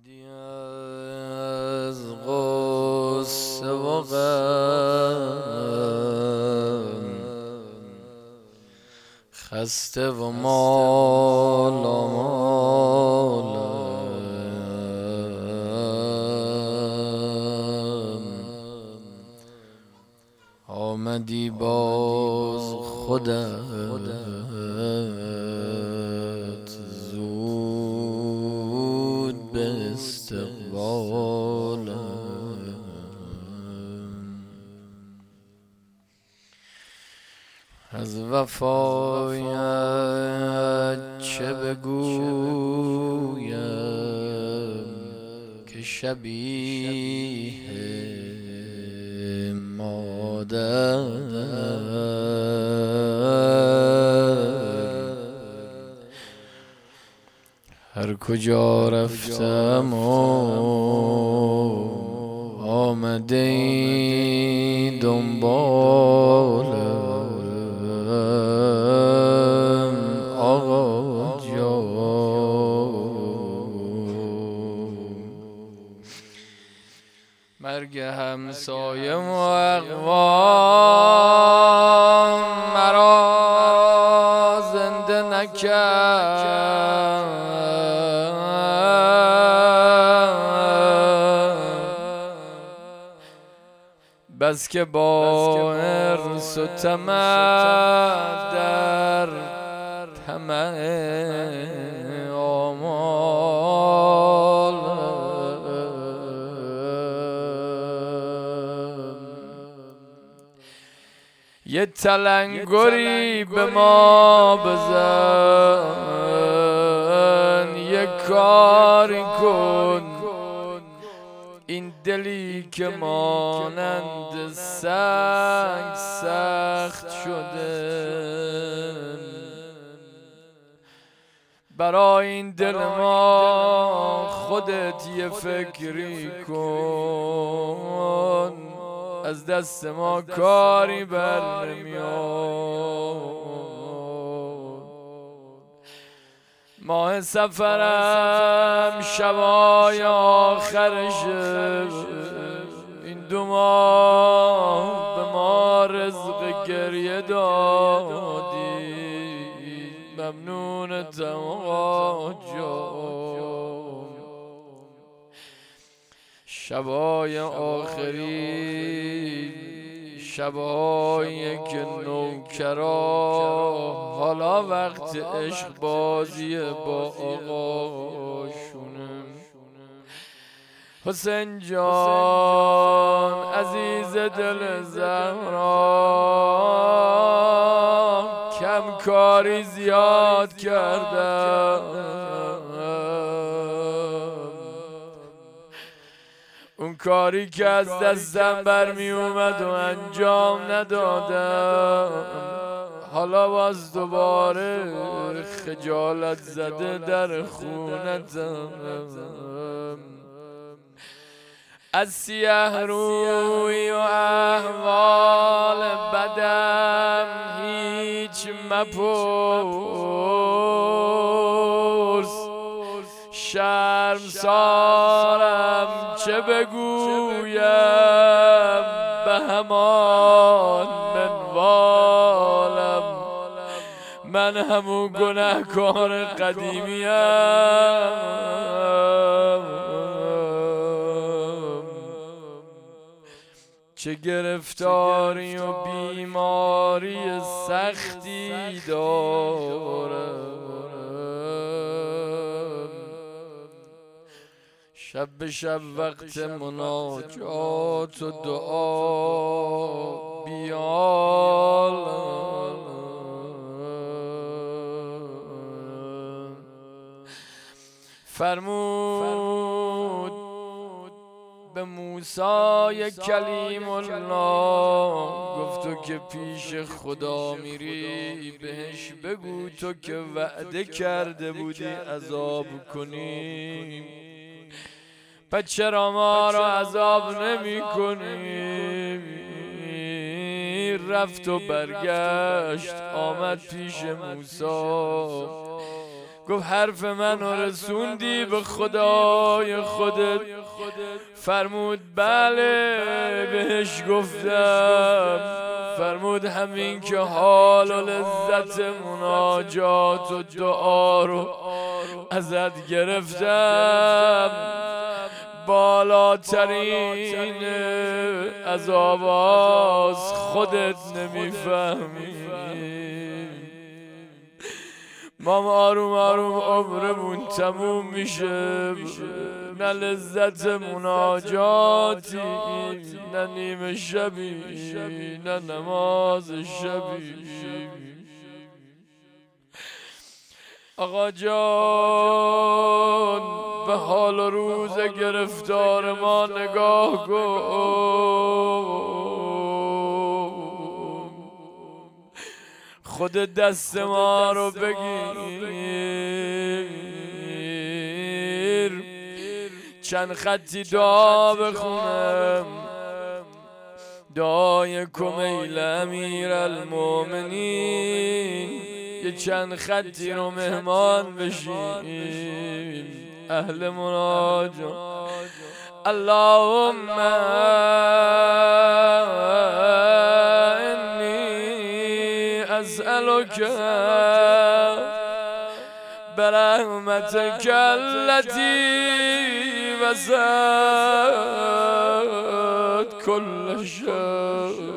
آمدی از غصه و غم، خسته و مالم. آمدی باز خودت زود به استقبالم. از وفایت چه بگویم که شبیه مادر هر کجا رفتم آمده ای دنبالم. آقا جان مرگ همسایه و اقوام مرا زنده نکرد، بس که با ارث و طمع در طمع آمالم. یه تلنگری به ما بزن، یه کاری کن، این دلی که مانند سنگ سخت شده. برای این دل ما خودت یه فکری کن، از دست ما کاری بر نمیاد. ماه سفرم شبای آخرشه، این 2 ماه به ما رزق گریه دادی، ممنونتم آقا جان. شبای آخری شبایی که نوکرا حالا وقت عشق بازی با آقاشونه. حسین جان عزیز دل زهرا، کم کاری زیاد کردم، اون کاری که از دستم برمی اومد و انجام ندادم. حالا باز دوباره خجالت زده در خونتم. از سیه روی و احوال بدم هیچ مپرس، شرمسارم چه بگویم به همان منوالم. من همون گناهکار قدیمیم، چه گرفتاری و بیماری سختی دارم. شب به شب وقت مناجات و دعا بیالم. فرمود به موسی کلیم الله، گفت تو که پیش خدا میری بهش بگو تو که وعده کرده بودی عذاب کنیم، پس چرا ما را عذاب نمی کنی؟ رفت و برگشت آمد پیش موسی، گفت حرف منو رسوندی به خدای خودت؟ فرمود بله بهش گفتم. فرمود همین که حال و لذت مناجات و دعا رو ازت گرفتم، بالاترین از آواز خودت نمیفهمی. ما آروم آروم عمرمون تموم میشه، نه لذت مناجاتی، نه نیمه شبی، نه نماز شبی. آقا جان به حال و روز گرفتار ما نگاه کن. خود دست ما رو بگیر، چند خطی دعا بخونم، دعای کمیل امیر المومنین. یه چند خطی رو مهمان بشیم اهل مناجات. اللهم انی اسألک برحمتک التي وسعت كل شيء.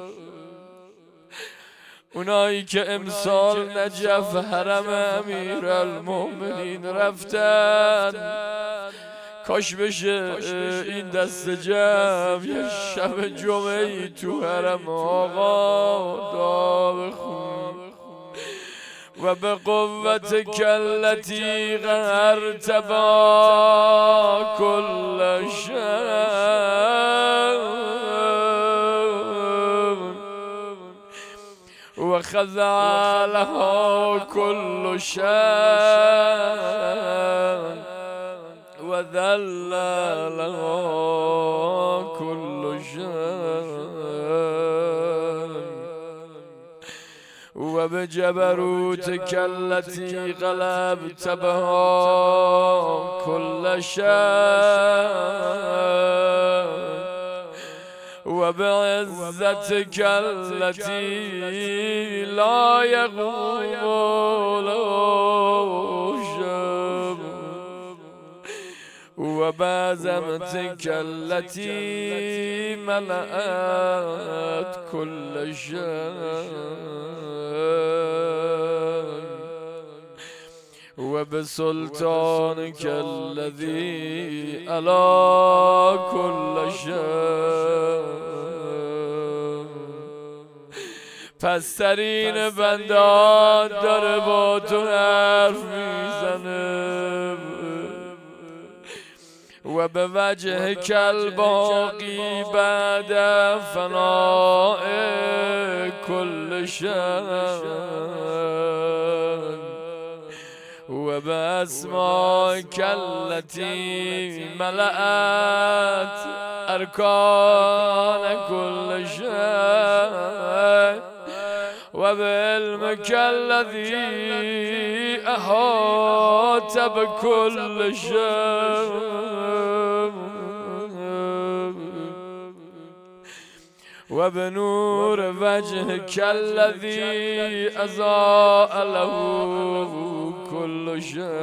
اونایی که امسال نجف حرم امیر المومنین رفتن، کاش بشه این دست جمع یه شب جمعی تو حرم آقا دعا بخون. و به قوت کلتی قهرت با کل شیء و خضع لها کل شیء و ذل لها کل شیء و به جبروت کلتی غلبت بها کل شیء و به عزت کلتی لا یقوم له شیء و به عظمت کلتی ملأت کل شیء و به سلطانک الذی علی کل شیء. پسترین بندان داره با تو حرف میزنه و به وجه کل باقی بعد فناء کل شیء و به اسمائک التی ملأت ارکان کل شیء و به علمک الذی احاط بکل شیء و به نور وجهک الذی اضاء له کل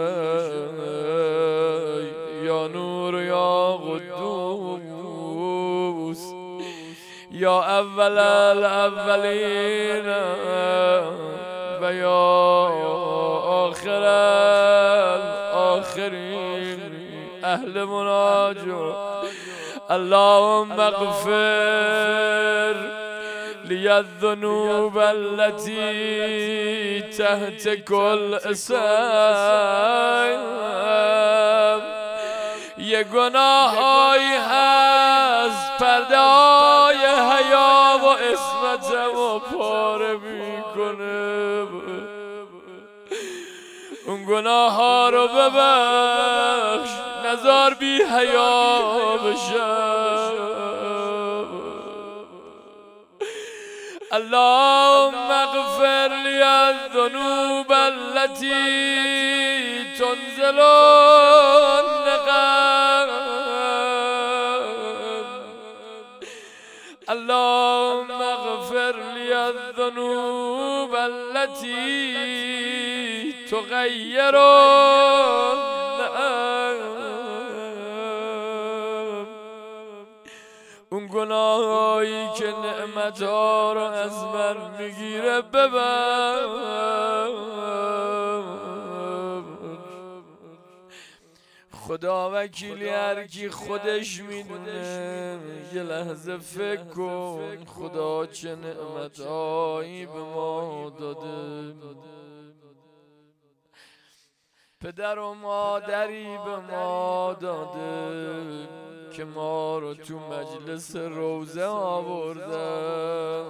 شیء. یا نور یا قدوس یا اول الاولین و یا آخر الاخرین. اهل مناجات اللهم اغفر لی الذنوب التي تحت كل اسم. یه گناهایی هست پرده های حیا و عصمتمو پاره میکنه، اون گناه ها رو ببخش، نزار بی حیا بشم. اللهم اغفر لي الذنوب التي تنزل النقم. اللهم اغفر لي الذنوب التي تغير اون گناهایی که نعمتها رو از من میگیره ببر. خدا وکیلی هر کی خودش میدونه. یه لحظه فکر کن خدا چه نعمتهایی به ما داده. پدر و مادری به ما داده که ما رو تو مجلس روزه آوردن.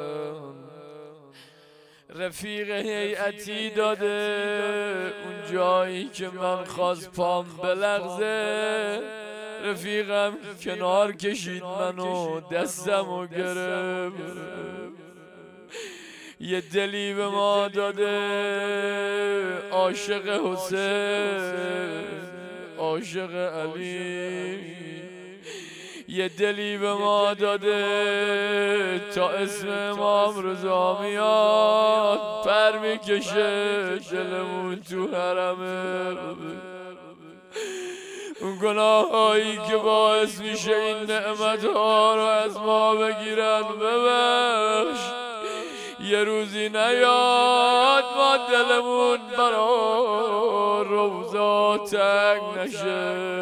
رفیق هیئتی داده اون جایی که من خواست پام بلغزه. رفیقم کنار کشید منو دستمو گرفت. یه دلی به ما داده عاشق حسین، عاشق علی. یه دلی به ما داده تا اسم امام رضا میاد پر میکشه دلمون تو حرمه. اون گناهایی که باعث میشه این نعمتها رو از ما بگیرن ببخش. یه روزی نیاد ما دلمون برا روزا تنگ نشه.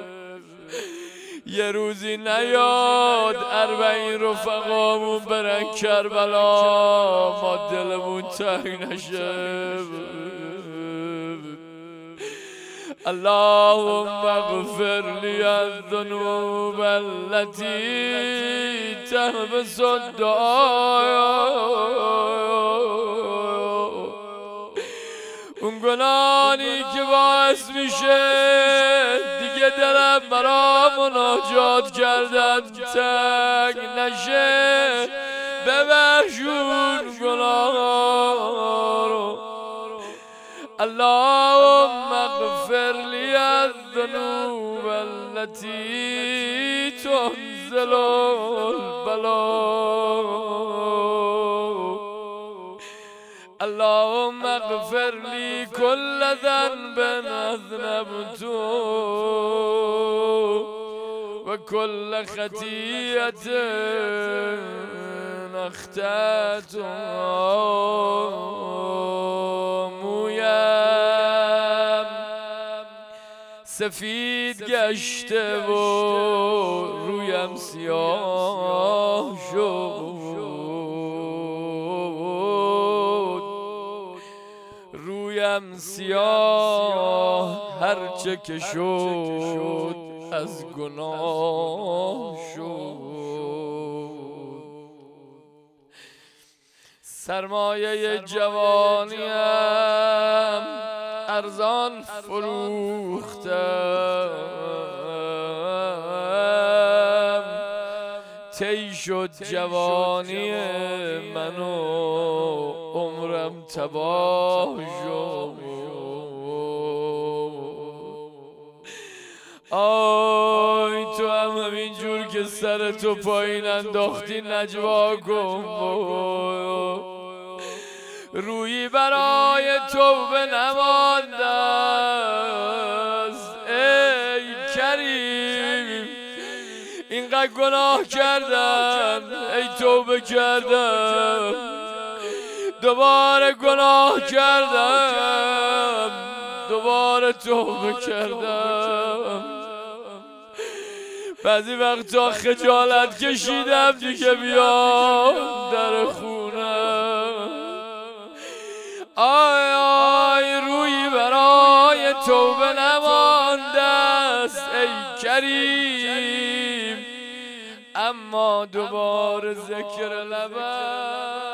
یه روزی نیاد 40 رفقامون برن کربلا ما دلمون تنگ نشه. اللهم اغفر لي الذنوب التي تحبس الدعاء. اون گناهی که باعث میشه دیگه دلم برا مناجات کردن تنگ نشه. ببخشون گناه رو. اللهم اغفر لي الذنوب التي تنزل البلاء. اللهم اغفر لي كل ذنب أذنبته وكل خطيئة أخطأته. مویم سفید گشته و رویم سیاه شد. رویم سیاه هرچه که شد از گناه شد. سرمایه جوانیم ارزان فروختم. طی شد جوانی من و عمرم تباه شد. آی تو هم همینجور که سرتو پایین انداختی نجوا کن. رویی برای توبه نمانده است ای کریم. اینقدر گناه کردم ای توبه کردم. دوباره گناه کردم دوباره توبه کردم. بعضی وقتا خجالت کشیدم دیگه بیام در خونم. آی آی روی برای توبه نمانده است ای کریم. اما دوباره ذکر لبم